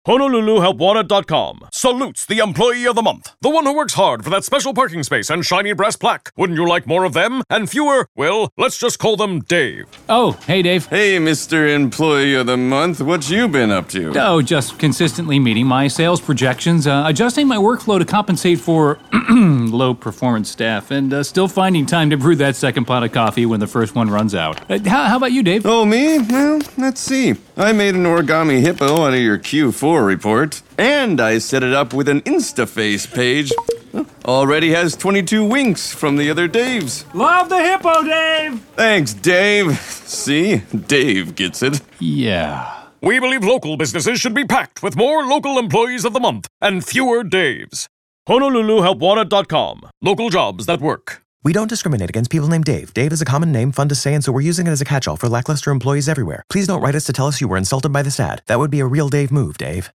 HonoluluHelpWanted.com salutes the Employee of the Month, the one who works hard for that special parking space and shiny brass plaque. Wouldn't you like more of them and fewer, well, let's just call them Dave. Oh, hey, Dave. Hey, Mr. Employee of the Month, what you been up to? Oh, just consistently meeting my sales projections, adjusting my workflow to compensate for low-performance staff, and still finding time to brew that second pot of coffee when the first one runs out. How about you, Dave? Oh, me? Well, let's see. I made an origami hippo out of your Q4 report, and I set it up with an InstaFace page. Already has 22 winks from the other Daves. Love the hippo, Dave! Thanks, Dave. See? Dave gets it. Yeah. We believe local businesses should be packed with more local employees of the month and fewer Daves. HonoluluHelpWanted.com. Local jobs that work. We don't discriminate against people named Dave. Dave is a common name, fun to say, and so we're using it as a catch-all for lackluster employees everywhere. Please don't write us to tell us you were insulted by this ad. That would be a real Dave move, Dave.